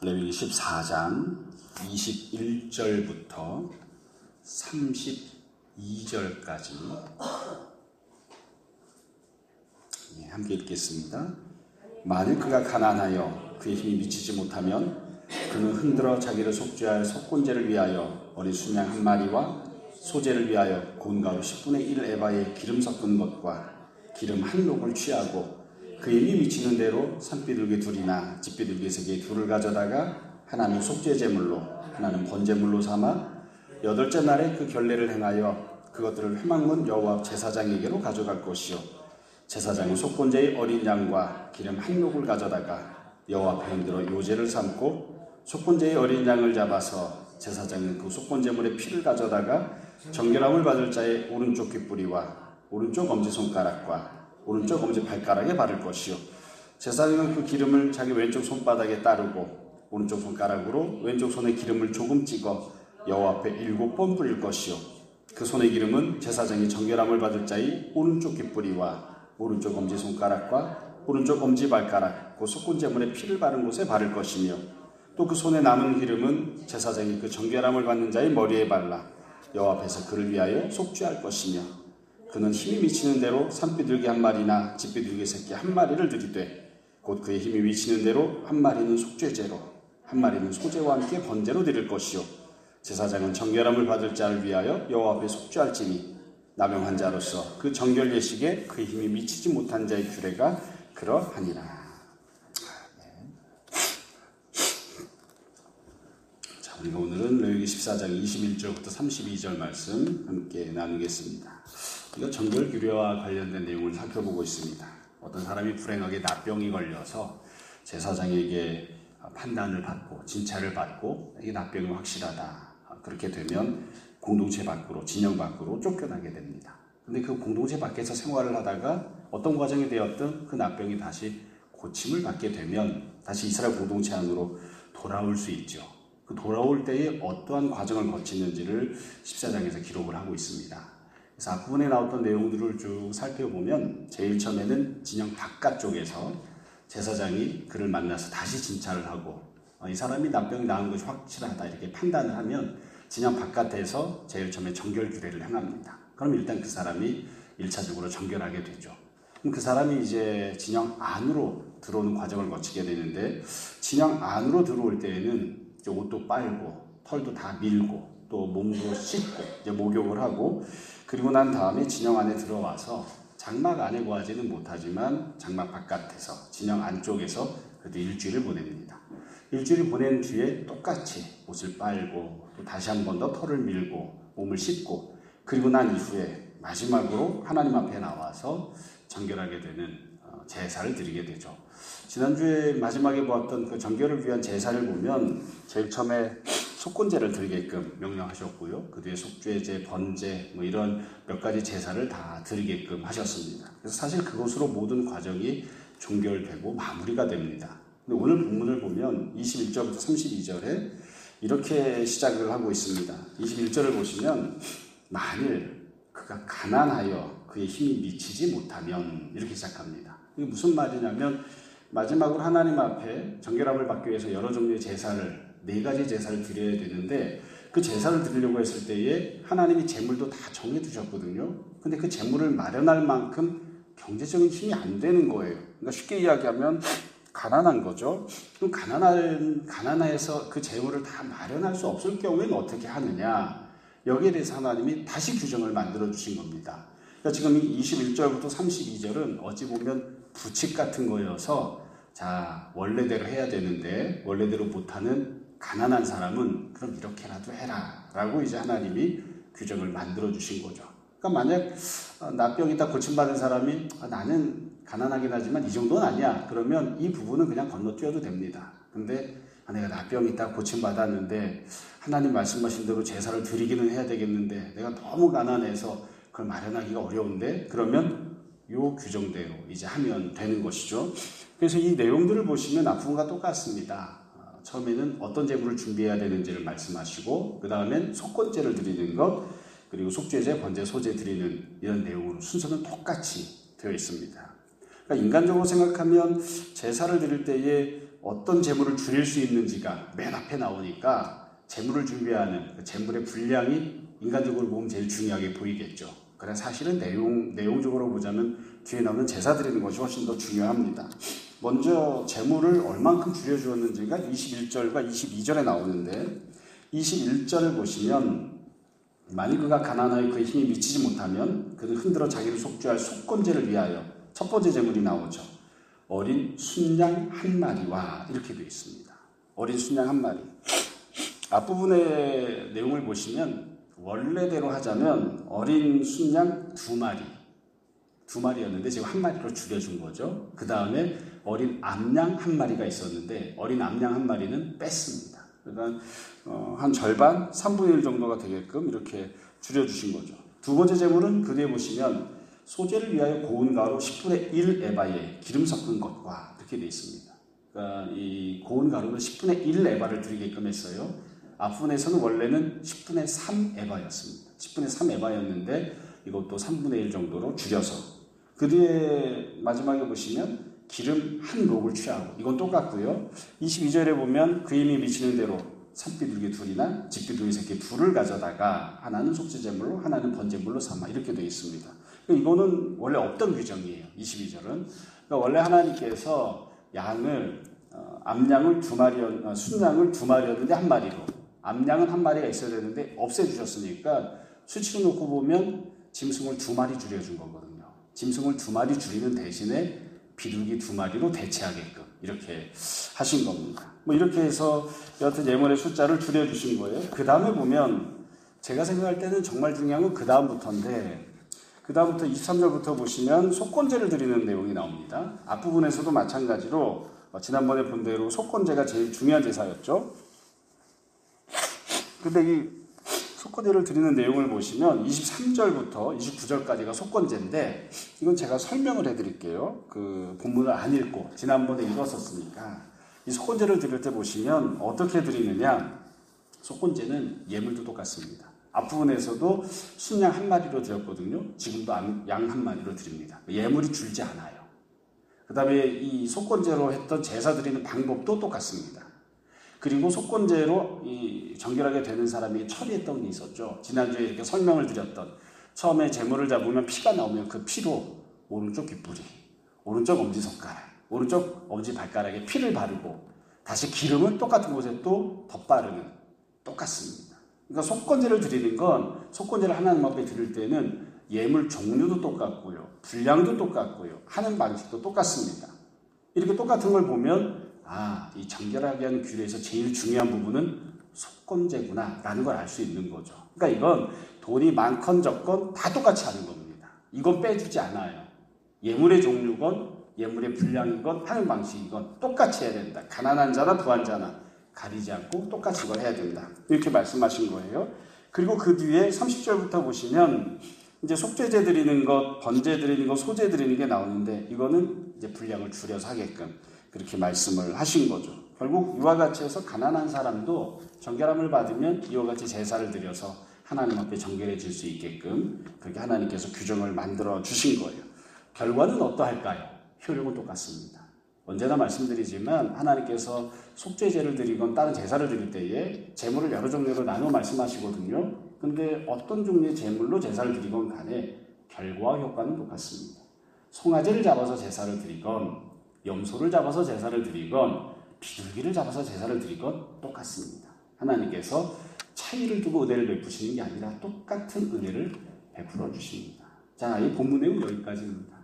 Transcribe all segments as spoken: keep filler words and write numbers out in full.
레위기 십사 장 이십일 절부터 삼십이 절까지 예, 함께 읽겠습니다. 만일 그가 가난하여 그의 힘이 미치지 못하면 그는 흔들어 자기를 속죄할 속건제를 위하여 어린 수양 한 마리와 소제를 위하여 고운 가루 십분의 일 에바에 기름 섞은 것과 기름 한 녹을 취하고 그의 힘이 미치는 대로 산비둘기 둘이나 집비둘기 세 개 둘을 가져다가 하나는 속죄 제물로 하나는 번제물로 삼아 여덟째 날에 그 결례를 행하여 그것들을 회막문 여호와 제사장에게로 가져갈 것이요 제사장은 속건제의 어린 양과 기름 한 녹을 가져다가 여호와 앞에 흔들어 요제를 삼고 속건제의 어린 양을 잡아서 제사장은 그 속건제물의 피를 가져다가 정결함을 받을 자의 오른쪽 귓뿌리와 오른쪽 엄지손가락과 오른쪽 엄지발가락에 바를 것이요 제사장은 그 기름을 자기 왼쪽 손바닥에 따르고 오른쪽 손가락으로 왼쪽 손에 기름을 조금 찍어 여호와 앞에 일곱 번 뿌릴 것이요 그 손의 기름은 제사장이 정결함을 받을 자의 오른쪽 귓뿌리와 오른쪽 엄지손가락과 오른쪽 엄지발가락 그 속건제물의 피를 바른 곳에 바를 것이며 또 그 손에 남은 기름은 제사장이 그 정결함을 받는 자의 머리에 발라 여호와 앞에서 그를 위하여 속죄할 것이며 그는 힘이 미치는 대로 산비둘기 한 마리나 집비둘기 새끼 한 마리를 드리되 곧 그의 힘이 미치는 대로 한 마리는 속죄제로 한 마리는 소제와 함께 번제로 드릴 것이요 제사장은 정결함을 받을 자를 위하여 여호와 앞에 속죄할지니 남용한 자로서 그 정결 예식에 그의 힘이 미치지 못한 자의 규례가 그러하니라. 자, 우리가 오늘은 레위기 십사 장 이십일 절부터 삼십이 절 말씀 함께 나누겠습니다. 이거 정결 규례와 관련된 내용을 살펴보고 있습니다. 어떤 사람이 불행하게 납병이 걸려서 제사장에게 판단을 받고 진찰을 받고 이 납병이 확실하다. 그렇게 되면 공동체 밖으로 진영 밖으로 쫓겨나게 됩니다. 그런데 그 공동체 밖에서 생활을 하다가 어떤 과정이 되었든 그 납병이 다시 고침을 받게 되면 다시 이스라엘 공동체 안으로 돌아올 수 있죠. 그 돌아올 때에 어떠한 과정을 거치는지를 십사 장에서 기록을 하고 있습니다. 그래서 앞부분에 나왔던 내용들을 쭉 살펴보면 제일 처음에는 진영 바깥쪽에서 제사장이 그를 만나서 다시 진찰을 하고 이 사람이 납병이 나은 것이 확실하다 이렇게 판단을 하면 진영 바깥에서 제일 처음에 정결 규례를 행합니다. 그럼 일단 그 사람이 일차적으로 정결하게 되죠. 그럼 그 사람이 이제 진영 안으로 들어오는 과정을 거치게 되는데 진영 안으로 들어올 때에는 이제 옷도 빨고 털도 다 밀고 또 몸도 씻고 이제 목욕을 하고 그리고 난 다음에 진영 안에 들어와서 장막 안에 거하지는 못하지만 장막 바깥에서 진영 안쪽에서 그래도 일주일을 보냅니다. 일주일을 보낸 뒤에 똑같이 옷을 빨고 또 다시 한 번 더 털을 밀고 몸을 씻고 그리고 난 이후에 마지막으로 하나님 앞에 나와서 정결하게 되는 제사를 드리게 되죠. 지난주에 마지막에 보았던 그 정결을 위한 제사를 보면 제일 처음에 속건제를 드리게끔 명령하셨고요. 그 뒤에 속죄제, 번제 뭐 이런 몇 가지 제사를 다 드리게끔 하셨습니다. 그래서 사실 그것으로 모든 과정이 종결되고 마무리가 됩니다. 근데 오늘 본문을 보면 이십일 절부터 삼십이 절에 이렇게 시작을 하고 있습니다. 이십일 절을 보시면 만일 그가 가난하여 그의 힘이 미치지 못하면 이렇게 시작합니다. 이게 무슨 말이냐면 마지막으로 하나님 앞에 정결함을 받기 위해서 여러 종류의 제사를 네 가지 제사를 드려야 되는데 그 제사를 드리려고 했을 때에 하나님이 제물도 다 정해두셨거든요. 근데 그 제물을 마련할 만큼 경제적인 힘이 안 되는 거예요. 그러니까 쉽게 이야기하면 가난한 거죠. 그럼 가난한, 가난해서 그 제물을 다 마련할 수 없을 경우에는 어떻게 하느냐. 여기에 대해서 하나님이 다시 규정을 만들어 주신 겁니다. 그러니까 지금 이 이십일 절부터 삼십이 절은 어찌 보면 부칙 같은 거여서 자, 원래대로 해야 되는데 원래대로 못하는 가난한 사람은 그럼 이렇게라도 해라 라고 이제 하나님이 규정을 만들어 주신 거죠. 그러니까 만약 납병이 딱 고침받은 사람이 아, 나는 가난하긴 하지만 이 정도는 아니야 그러면 이 부분은 그냥 건너뛰어도 됩니다. 근데 아, 내가 납병이 딱 고침받았는데 하나님 말씀하신 대로 제사를 드리기는 해야 되겠는데 내가 너무 가난해서 그걸 마련하기가 어려운데 그러면 이 규정대로 이제 하면 되는 것이죠. 그래서 이 내용들을 보시면 앞부분과 똑같습니다. 처음에는 어떤 제물을 준비해야 되는지를 말씀하시고 그 다음엔 속건제를 드리는 것 그리고 속죄제, 번제, 소제 드리는 이런 내용으로 순서는 똑같이 되어 있습니다. 그러니까 인간적으로 생각하면 제사를 드릴 때에 어떤 재물을 줄일 수 있는지가 맨 앞에 나오니까 재물을 준비하는 그 재물의 분량이 인간적으로 보면 제일 중요하게 보이겠죠. 그래 사실은 내용, 내용적으로 보자면 뒤에 나오는 제사 드리는 것이 훨씬 더 중요합니다. 먼저 재물을 얼만큼 줄여주었는지가 이십일 절과 이십이 절에 나오는데 이십일 절을 보시면 만일 그가 가난하여 그의 힘이 미치지 못하면 그는 흔들어 자기를 속죄할 속건제를 위하여 첫 번째 재물이 나오죠. 어린 순양 한 마리와 이렇게 되어 있습니다. 어린 순양 한 마리. 앞부분의 내용을 보시면 원래대로 하자면 어린 순양 두 마리 두 마리였는데 지금 한 마리로 줄여준 거죠. 그 다음에 어린 암양 한 마리가 있었는데 어린 암양 한 마리는 뺐습니다. 그러니까 어, 한 절반 삼분의 일 정도가 되게끔 이렇게 줄여주신 거죠. 두 번째 재물은 그 뒤에 보시면 소재를 위하여 고운 가루 십분의 일 에바에 기름 섞은 것과 이렇게 되어 있습니다. 그러니까 이 고운 가루는 십분의 일 에바를 드리게끔 했어요. 앞부분에서는 원래는 십분의 삼 에바였습니다. 십분의 삼 에바였는데 이것도 삼분의 일 정도로 줄여서 그 뒤에 마지막에 보시면 기름 한 록을 취하고 이건 똑같고요. 이십이 절에 보면 그 힘이 미치는 대로 산비둘기 둘이나 집비둘기 새끼 둘을 가져다가 하나는 속죄제물로 하나는 번제물로 삼아 이렇게 되어 있습니다. 이거는 원래 없던 규정이에요. 이십이 절은. 그러니까 원래 하나님께서 양을 어, 암양을 두 마리, 어, 순양을 두 마리였는데 한 마리로 암양은 한 마리가 있어야 되는데 없애주셨으니까 수치로 놓고 보면 짐승을 두 마리 줄여준 거거든요. 짐승을 두 마리 줄이는 대신에 비둘기 두 마리로 대체하게끔 이렇게 하신 겁니다. 뭐 이렇게 해서 여하튼 예물의 숫자를 줄여주신 거예요. 그 다음에 보면 제가 생각할 때는 정말 중요한 건 그 다음부터인데 그 다음부터 이십삼 절부터 보시면 속건제를 드리는 내용이 나옵니다. 앞부분에서도 마찬가지로 지난번에 본 대로 속건제가 제일 중요한 제사였죠. 근데 이 속건제를 드리는 내용을 보시면 이십삼 절부터 이십구 절까지가 속건제인데 이건 제가 설명을 해드릴게요. 그 본문을 안 읽고 지난번에 읽었었으니까 이 속건제를 드릴 때 보시면 어떻게 드리느냐. 속건제는 예물도 똑같습니다. 앞부분에서도 순양 한 마리로 드렸거든요. 지금도 양 한 마리로 드립니다. 예물이 줄지 않아요. 그 다음에 이 속건제로 했던 제사 드리는 방법도 똑같습니다. 그리고 속건제로 이 정결하게 되는 사람이 처리했던 게 있었죠. 지난주에 이렇게 설명을 드렸던 처음에 제물을 잡으면 피가 나오면 그 피로 오른쪽 귓불이, 오른쪽 엄지손가락, 오른쪽 엄지발가락에 피를 바르고 다시 기름을 똑같은 곳에 또 덧바르는 똑같습니다. 그러니까 속건제를 드리는 건 속건제를 하나님 앞에 드릴 때는 예물 종류도 똑같고요. 분량도 똑같고요. 하는 방식도 똑같습니다. 이렇게 똑같은 걸 보면 아, 이 정결하게 하는 규례에서 제일 중요한 부분은 속건제구나 라는 걸 알 수 있는 거죠. 그러니까 이건 돈이 많건 적건 다 똑같이 하는 겁니다. 이건 빼주지 않아요. 예물의 종류건 예물의 분량이건 하는 방식이건 똑같이 해야 된다. 가난한 자나 부한 자나 가리지 않고 똑같이 이걸 해야 된다. 이렇게 말씀하신 거예요. 그리고 그 뒤에 삼십 절부터 보시면 이제 속죄제 드리는 것, 번제 드리는 것, 소제 드리는 게 나오는데 이거는 이제 분량을 줄여서 하게끔 그렇게 말씀을 하신 거죠. 결국 이와 같이 해서 가난한 사람도 정결함을 받으면 이와 같이 제사를 드려서 하나님 앞에 정결해질 수 있게끔 그렇게 하나님께서 규정을 만들어 주신 거예요. 결과는 어떠할까요? 효력은 똑같습니다. 언제나 말씀드리지만 하나님께서 속죄제를 드리건 다른 제사를 드릴 때에 제물을 여러 종류로 나누어 말씀하시거든요. 근데 어떤 종류의 제물로 제사를 드리건 간에 결과와 효과는 똑같습니다. 송아지를 잡아서 제사를 드리건 염소를 잡아서 제사를 드리건 비둘기를 잡아서 제사를 드리건 똑같습니다. 하나님께서 차이를 두고 은혜를 베푸시는 게 아니라 똑같은 은혜를 베풀어 주십니다. 자, 이 본문 내용 여기까지입니다.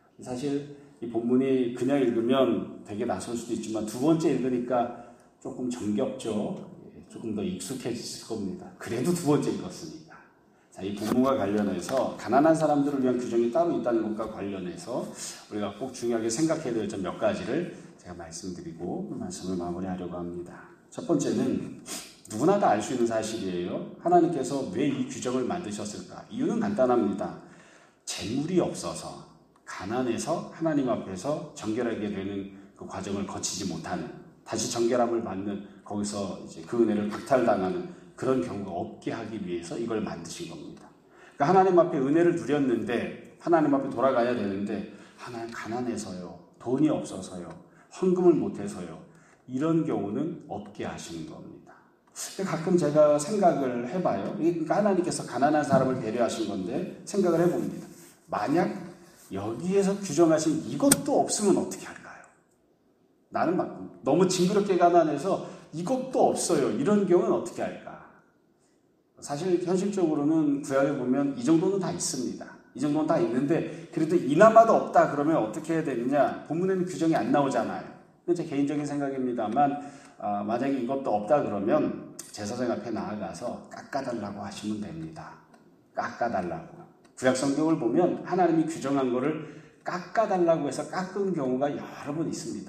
사실 이 본문이 그냥 읽으면 되게 낯설 수도 있지만 두 번째 읽으니까 조금 정겹죠. 조금 더 익숙해질 겁니다. 그래도 두 번째 읽었으니까. 자, 이 본문과 관련해서 가난한 사람들을 위한 규정이 따로 있다는 것과 관련해서 우리가 꼭 중요하게 생각해야 될 점 몇 가지를 제가 말씀드리고 말씀을 마무리하려고 합니다. 첫 번째는 누구나 다 알 수 있는 사실이에요. 하나님께서 왜 이 규정을 만드셨을까? 이유는 간단합니다. 재물이 없어서 가난해서 하나님 앞에서 정결하게 되는 그 과정을 거치지 못하는, 다시 정결함을 받는, 거기서 이제 그 은혜를 박탈당하는 그런 경우가 없게 하기 위해서 이걸 만드신 겁니다. 그러니까 하나님 앞에 은혜를 누렸는데 하나님 앞에 돌아가야 되는데 하나님 가난해서요, 돈이 없어서요, 헌금을 못해서요, 이런 경우는 없게 하시는 겁니다. 가끔 제가 생각을 해봐요. 그러니까 하나님께서 가난한 사람을 배려하신 건데 생각을 해봅니다. 만약 여기에서 규정하신 이것도 없으면 어떻게 할까요? 나는 막 너무 징그럽게 가난해서 이것도 없어요. 이런 경우는 어떻게 할까? 사실 현실적으로는 구약에 보면 이 정도는 다 있습니다. 이 정도는 다 있는데 그래도 이나마도 없다 그러면 어떻게 해야 되느냐? 본문에는 규정이 안 나오잖아요. 제 개인적인 생각입니다만 아, 만약에 이것도 없다 그러면 제사장 앞에 나아가서 깎아달라고 하시면 됩니다. 깎아달라고. 구약 성경을 보면 하나님이 규정한 거를 깎아달라고 해서 깎은 경우가 여러 번 있습니다.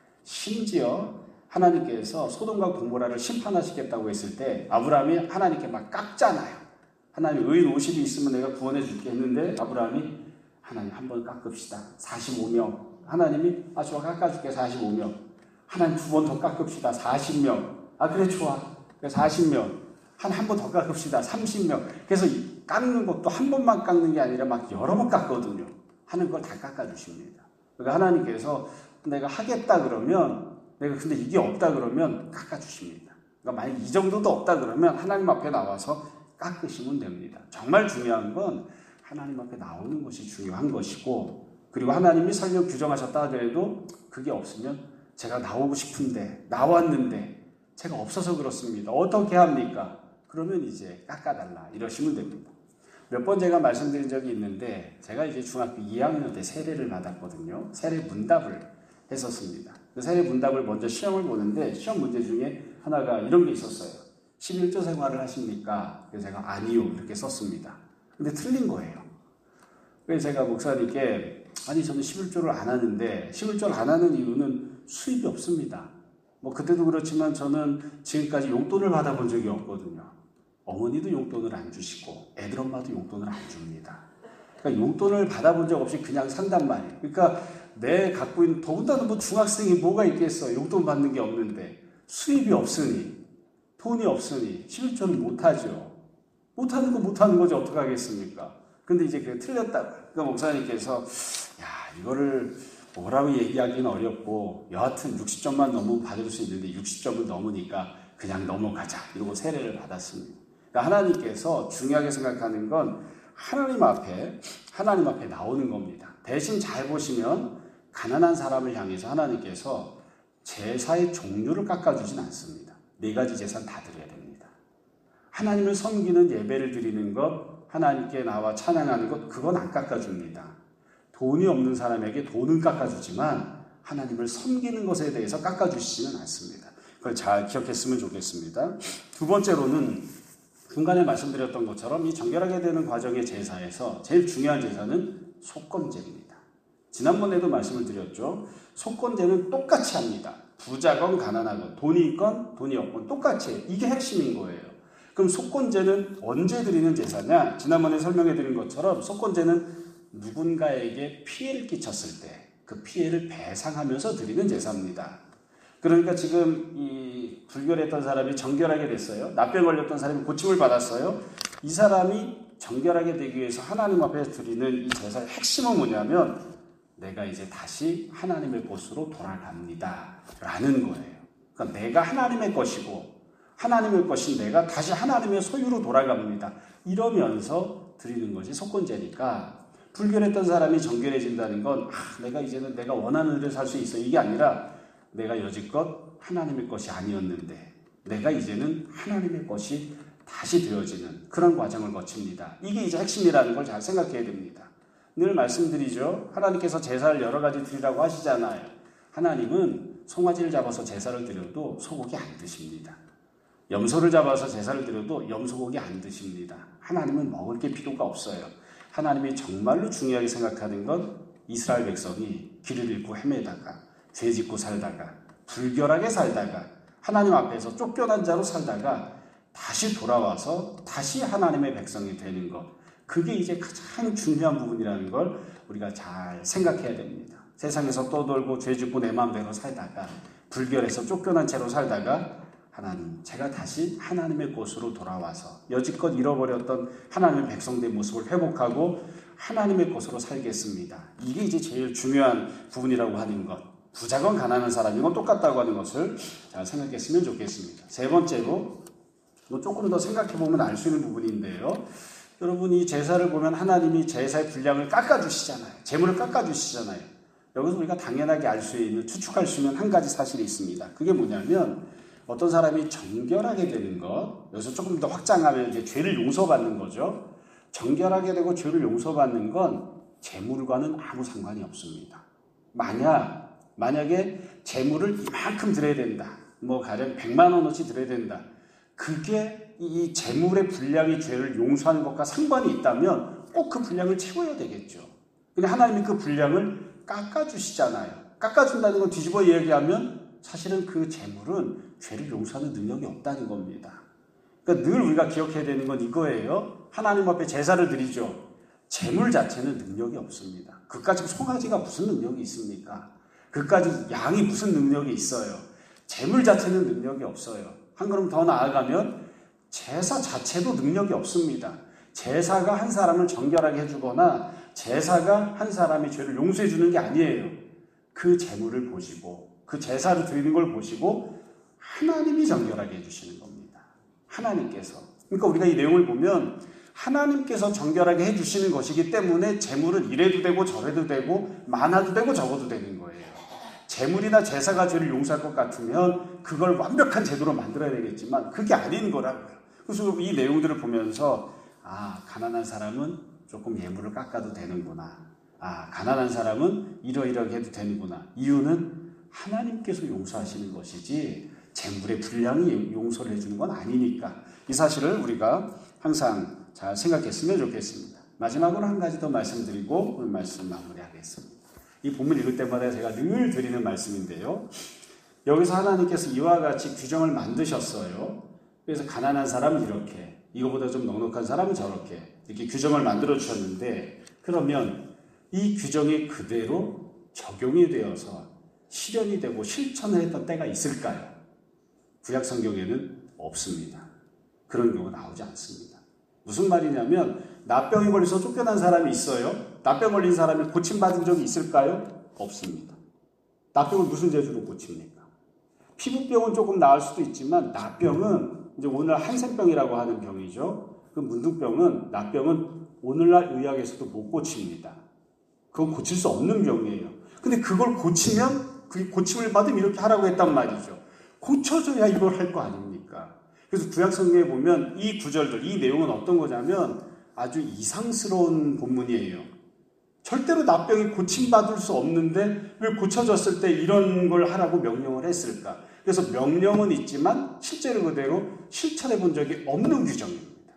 심지어 하나님께서 소돔과 고모라를 심판하시겠다고 했을 때 아브라함이 하나님께 막 깎잖아요. 하나님 의인 오십이 있으면 내가 구원해 줄게 했는데 아브라함이 하나님 한번 깎읍시다. 사십오 명. 하나님이 아 좋아 깎아줄게 사십오 명. 하나님 두 번 더 깎읍시다. 사십 명. 아 그래 좋아. 사십 명. 한 한 번 더 깎읍시다. 삼십 명. 그래서 깎는 것도 한 번만 깎는 게 아니라 막 여러 번 깎거든요. 하는 걸 다 깎아주십니다. 그러니까 하나님께서 내가 하겠다 그러면 내가 근데 이게 없다 그러면 깎아주십니다. 그러니까 만약 이 정도도 없다 그러면 하나님 앞에 나와서 깎으시면 됩니다. 정말 중요한 건 하나님 앞에 나오는 것이 중요한 것이고 그리고 하나님이 설령 규정하셨다 하더라도 그게 없으면 제가 나오고 싶은데 나왔는데 제가 없어서 그렇습니다. 어떻게 합니까? 그러면 이제 깎아달라 이러시면 됩니다. 몇 번 제가 말씀드린 적이 있는데 제가 이제 중학교 이 학년 때 세례를 받았거든요. 세례 문답을 했었습니다. 그 세례 문답을 먼저 시험을 보는데 시험 문제 중에 하나가 이런 게 있었어요. 십일조 생활을 하십니까? 그래서 제가 아니요 이렇게 썼습니다. 근데 틀린 거예요. 그래서 제가 목사님께 아니 저는 십일조를 안 하는데 십일조를 안 하는 이유는 수입이 없습니다. 뭐 그때도 그렇지만 저는 지금까지 용돈을 받아본 적이 없거든요. 어머니도 용돈을 안 주시고 애들 엄마도 용돈을 안 줍니다. 그러니까 용돈을 받아본 적 없이 그냥 산단 말이에요. 그러니까 내 갖고 있는 더군다나 뭐 중학생이 뭐가 있겠어. 용돈 받는 게 없는데 수입이 없으니 돈이 없으니 십일조는 못하죠. 못하는 거 못하는 거지 어떻게 하겠습니까? 근데 이제 그게 틀렸다고. 그러니까 목사님께서 야 이거를 뭐라고 얘기하기는 어렵고 여하튼 육십 점만 넘으면 받을 수 있는데 육십 점을 넘으니까 그냥 넘어가자 이러고 세례를 받았습니다. 그러니까 하나님께서 중요하게 생각하는 건 하나님 앞에 하나님 앞에 나오는 겁니다. 대신 잘 보시면 가난한 사람을 향해서 하나님께서 제사의 종류를 깎아주진 않습니다. 네 가지 제사는 다 드려야 됩니다. 하나님을 섬기는 예배를 드리는 것, 하나님께 나와 찬양하는 것, 그건 안 깎아줍니다. 돈이 없는 사람에게 돈은 깎아주지만 하나님을 섬기는 것에 대해서 깎아주시지는 않습니다. 그걸 잘 기억했으면 좋겠습니다. 두 번째로는 중간에 말씀드렸던 것처럼 이 정결하게 되는 과정의 제사에서 제일 중요한 제사는 속건제입니다. 지난번에도 말씀을 드렸죠. 속건제는 똑같이 합니다. 부자건 가난하건 돈이 있건 돈이 없건 똑같이 해요. 이게 핵심인 거예요. 그럼 속건제는 언제 드리는 제사냐? 지난번에 설명해 드린 것처럼 속건제는 누군가에게 피해를 끼쳤을 때 그 피해를 배상하면서 드리는 제사입니다. 그러니까 지금 이 불결했던 사람이 정결하게 됐어요. 나병 걸렸던 사람이 고침을 받았어요. 이 사람이 정결하게 되기 위해서 하나님 앞에 드리는 이 제사의 핵심은 뭐냐면 내가 이제 다시 하나님의 곳으로 돌아갑니다 라는 거예요. 그러니까 내가 하나님의 것이고 하나님의 것인 내가 다시 하나님의 소유로 돌아갑니다. 이러면서 드리는 것이 속건제니까 불결했던 사람이 정결해진다는 건 아, 내가 이제는 내가 원하는 대로 살 수 있어 이게 아니라 내가 여지껏 하나님의 것이 아니었는데 내가 이제는 하나님의 것이 다시 되어지는 그런 과정을 거칩니다. 이게 이제 핵심이라는 걸 잘 생각해야 됩니다. 늘 말씀드리죠. 하나님께서 제사를 여러 가지 드리라고 하시잖아요. 하나님은 송아지를 잡아서 제사를 드려도 소고기 안 드십니다. 염소를 잡아서 제사를 드려도 염소고기 안 드십니다. 하나님은 먹을 게 필요가 없어요. 하나님이 정말로 중요하게 생각하는 건 이스라엘 백성이 길을 잃고 헤매다가 죄 짓고 살다가 불결하게 살다가 하나님 앞에서 쫓겨난 자로 살다가 다시 돌아와서 다시 하나님의 백성이 되는 것. 그게 이제 가장 중요한 부분이라는 걸 우리가 잘 생각해야 됩니다. 세상에서 떠돌고 죄 짓고 내 마음대로 살다가 불결해서 쫓겨난 채로 살다가 하나님, 제가 다시 하나님의 곳으로 돌아와서 여지껏 잃어버렸던 하나님의 백성된 모습을 회복하고 하나님의 곳으로 살겠습니다. 이게 이제 제일 중요한 부분이라고 하는 것. 부자건 가난한 사람이건 똑같다고 하는 것을 잘 생각했으면 좋겠습니다. 세 번째로 뭐 조금 더 생각해보면 알 수 있는 부분인데요. 여러분, 이 제사를 보면 하나님이 제사의 분량을 깎아주시잖아요. 재물을 깎아주시잖아요. 여기서 우리가 당연하게 알 수 있는, 추측할 수 있는 한 가지 사실이 있습니다. 그게 뭐냐면 어떤 사람이 정결하게 되는 것, 여기서 조금 더 확장하면 이제 죄를 용서받는 거죠. 정결하게 되고 죄를 용서받는 건 재물과는 아무 상관이 없습니다. 만약, 만약에 재물을 이만큼 드려야 된다. 뭐 가령 백만 원어치 드려야 된다. 그게 이 재물의 분량이 죄를 용서하는 것과 상관이 있다면 꼭 그 분량을 채워야 되겠죠. 근데 하나님이 그 분량을 깎아주시잖아요. 깎아준다는 건 뒤집어 이야기하면 사실은 그 재물은 죄를 용서하는 능력이 없다는 겁니다. 그러니까 늘 우리가 기억해야 되는 건 이거예요. 하나님 앞에 제사를 드리죠. 재물 자체는 능력이 없습니다. 그까지 송아지가 무슨 능력이 있습니까? 그까지 양이 무슨 능력이 있어요? 재물 자체는 능력이 없어요. 한 걸음 더 나아가면 제사 자체도 능력이 없습니다. 제사가 한 사람을 정결하게 해주거나 제사가 한 사람의 죄를 용서해 주는 게 아니에요. 그 재물을 보시고 그 제사를 드리는 걸 보시고 하나님이 정결하게 해주시는 겁니다. 하나님께서. 그러니까 우리가 이 내용을 보면 하나님께서 정결하게 해주시는 것이기 때문에 재물은 이래도 되고 저래도 되고 많아도 되고 적어도 되는 거예요. 재물이나 제사가 죄를 용서할 것 같으면 그걸 완벽한 제도로 만들어야 되겠지만 그게 아닌 거라고요. 그래서 이 내용들을 보면서 아, 가난한 사람은 조금 예물을 깎아도 되는구나. 아, 가난한 사람은 이러이러하게 해도 되는구나. 이유는 하나님께서 용서하시는 것이지 재물의 분량이 용서를 해주는 건 아니니까. 이 사실을 우리가 항상 잘 생각했으면 좋겠습니다. 마지막으로 한 가지 더 말씀드리고 오늘 말씀 마무리하겠습니다. 이 본문 읽을 때마다 제가 늘 드리는 말씀인데요. 여기서 하나님께서 이와 같이 규정을 만드셨어요. 그래서 가난한 사람은 이렇게, 이거보다 좀 넉넉한 사람은 저렇게 이렇게 규정을 만들어 주셨는데 그러면 이 규정이 그대로 적용이 되어서 실현이 되고 실천을 했던 때가 있을까요? 구약 성경에는 없습니다. 그런 경우가 나오지 않습니다. 무슨 말이냐면 납병이 걸려서 쫓겨난 사람이 있어요. 납병 걸린 사람이 고침받은 적이 있을까요? 없습니다. 납병을 무슨 재주로 고칩니까? 피부병은 조금 나을 수도 있지만 납병은 이제 오늘 한센병이라고 하는 병이죠. 그 문둥병은 납병은 오늘날 의학에서도 못 고칩니다. 그건 고칠 수 없는 병이에요. 근데 그걸 고치면 그 고침을 받으면 이렇게 하라고 했단 말이죠. 고쳐줘야 이걸 할 거 아닙니까? 그래서 구약 성경에 보면 이 구절들, 이 내용은 어떤 거냐면 아주 이상스러운 본문이에요. 절대로 납병이 고침받을 수 없는데 왜 고쳐졌을 때 이런 걸 하라고 명령을 했을까? 그래서 명령은 있지만 실제로 그대로 실천해 본 적이 없는 규정입니다.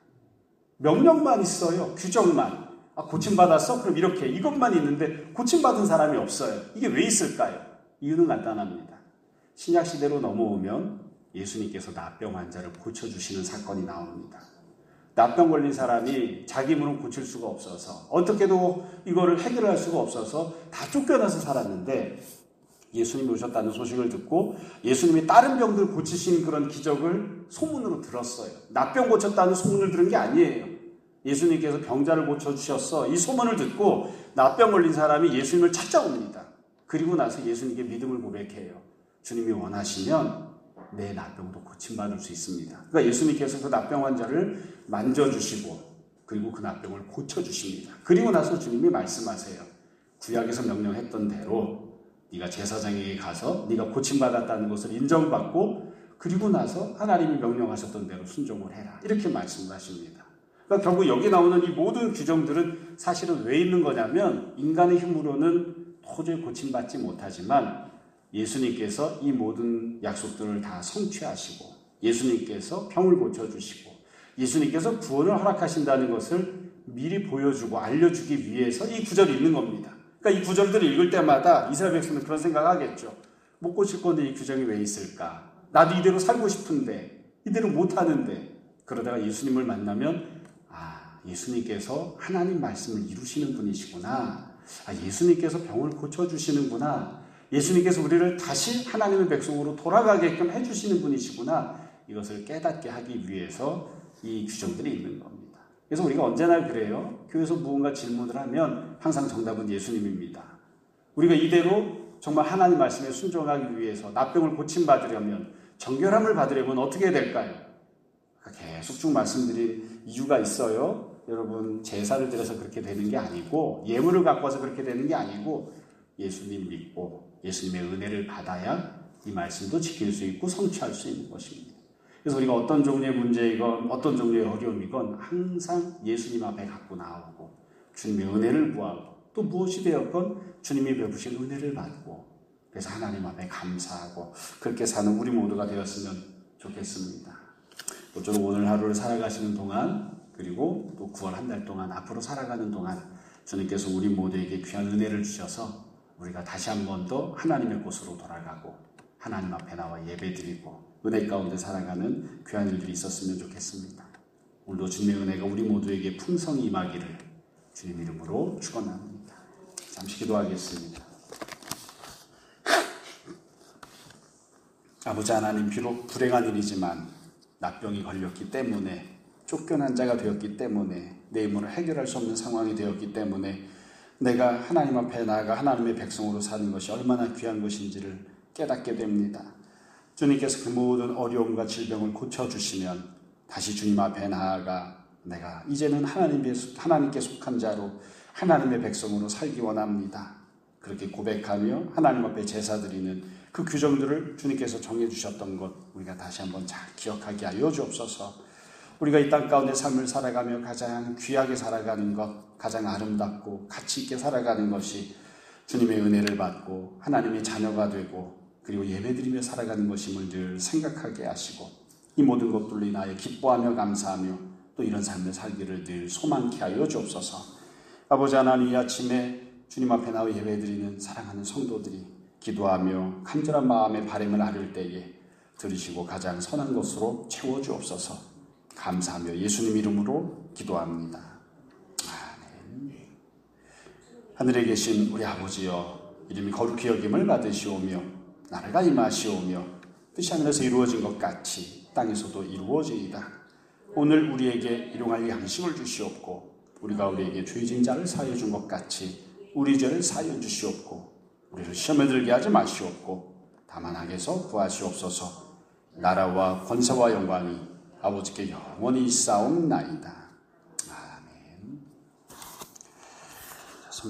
명령만 있어요. 규정만. 아, 고침받았어? 그럼 이렇게 이것만 있는데 고침받은 사람이 없어요. 이게 왜 있을까요? 이유는 간단합니다. 신약시대로 넘어오면 예수님께서 납병 환자를 고쳐주시는 사건이 나옵니다. 납병 걸린 사람이 자기 힘으로 고칠 수가 없어서 어떻게도 이거를 해결할 수가 없어서 다 쫓겨나서 살았는데 예수님이 오셨다는 소식을 듣고 예수님이 다른 병들 고치신 그런 기적을 소문으로 들었어요. 납병 고쳤다는 소문을 들은 게 아니에요. 예수님께서 병자를 고쳐주셨어. 이 소문을 듣고 납병 걸린 사람이 예수님을 찾아옵니다. 그리고 나서 예수님께 믿음을 고백해요. 주님이 원하시면 내 납병도 고침받을 수 있습니다. 그러니까 예수님께서 그 납병 환자를 만져주시고 그리고 그 납병을 고쳐주십니다. 그리고 나서 주님이 말씀하세요. 구약에서 명령했던 대로 네가 제사장에게 가서 네가 고침받았다는 것을 인정받고 그리고 나서 하나님이 명령하셨던 대로 순종을 해라. 이렇게 말씀을 하십니다. 그러니까 결국 여기 나오는 이 모든 규정들은 사실은 왜 있는 거냐면 인간의 힘으로는 도저히 고침받지 못하지만 예수님께서 이 모든 약속들을 다 성취하시고 예수님께서 병을 고쳐주시고 예수님께서 구원을 허락하신다는 것을 미리 보여주고 알려주기 위해서 이 구절이 있는 겁니다. 그러니까 이 구절들을 읽을 때마다 이스라엘 백성은 그런 생각하겠죠. 못 고칠 건데 이 규정이 왜 있을까? 나도 이대로 살고 싶은데 이대로 못하는데 그러다가 예수님을 만나면 아, 예수님께서 하나님 말씀을 이루시는 분이시구나. 아, 예수님께서 병을 고쳐주시는구나. 예수님께서 우리를 다시 하나님의 백성으로 돌아가게끔 해주시는 분이시구나. 이것을 깨닫게 하기 위해서 이 규정들이 있는 겁니다. 그래서 우리가 언제나 그래요. 교회에서 무언가 질문을 하면 항상 정답은 예수님입니다. 우리가 이대로 정말 하나님 말씀에 순종하기 위해서 나병을 고침받으려면, 정결함을 받으려면 어떻게 해야 될까요? 계속 쭉 말씀드린 이유가 있어요. 여러분, 제사를 드려서 그렇게 되는 게 아니고, 예물을 갖고 와서 그렇게 되는 게 아니고, 예수님 믿고 예수님의 은혜를 받아야 이 말씀도 지킬 수 있고 성취할 수 있는 것입니다. 그래서 우리가 어떤 종류의 문제이건 어떤 종류의 어려움이건 항상 예수님 앞에 갖고 나오고 주님의 은혜를 구하고, 또 무엇이 되었건 주님이 베푸신 은혜를 받고, 그래서 하나님 앞에 감사하고 그렇게 사는 우리 모두가 되었으면 좋겠습니다. 모쪼록 오늘 하루를 살아가시는 동안, 그리고 또 구월 한 달 동안 앞으로 살아가는 동안 주님께서 우리 모두에게 귀한 은혜를 주셔서 우리가 다시 한 번 더 하나님의 곳으로 돌아가고 하나님 앞에 나와 예배드리고 은혜 가운데 살아가는 귀한 일들이 있었으면 좋겠습니다. 오늘도 주님의 은혜가 우리 모두에게 풍성히 임하기를 주님 이름으로 축원합니다. 잠시 기도하겠습니다. 아버지 하나님, 비록 불행한 일이지만 납병이 걸렸기 때문에, 쫓겨난 자가 되었기 때문에, 내 힘으로 해결할 수 없는 상황이 되었기 때문에 내가 하나님 앞에 나아가 하나님의 백성으로 사는 것이 얼마나 귀한 것인지를 깨닫게 됩니다. 주님께서 그 모든 어려움과 질병을 고쳐주시면 다시 주님 앞에 나아가 내가 이제는 하나님께 속한 자로 하나님의 백성으로 살기 원합니다. 그렇게 고백하며 하나님 앞에 제사 드리는 그 규정들을 주님께서 정해주셨던 것, 우리가 다시 한번 잘 기억하게 하여 주옵소서. 우리가 이 땅 가운데 삶을 살아가며 가장 귀하게 살아가는 것, 가장 아름답고 가치 있게 살아가는 것이 주님의 은혜를 받고 하나님의 자녀가 되고, 그리고 예배드리며 살아가는 것임을 늘 생각하게 하시고, 이 모든 것들로 인하여 기뻐하며 감사하며 또 이런 삶을 살기를 늘 소망케 하여 주옵소서. 아버지 하나님, 이 아침에 주님 앞에 나와 예배드리는 사랑하는 성도들이 기도하며 간절한 마음의 바람을 아릴 때에 들으시고 가장 선한 것으로 채워주옵소서. 감사하며 예수님 이름으로 기도합니다. 아멘. 하늘에 계신 우리 아버지여, 이름이 거룩히 여김을 받으시오며 나라가 임하시오며 뜻이 하늘에서 이루어진 것 같이 땅에서도 이루어지이다. 오늘 우리에게 일용할 양식을 주시옵고, 우리가 우리에게 죄진 자를 사하여 준 것 같이 우리 죄를 사하여 주시옵고, 우리를 시험에 들게 하지 마시옵고 다만 악에서 구하시옵소서. 나라와 권세와 영광이 아버지께 영원히 있사옵나이다.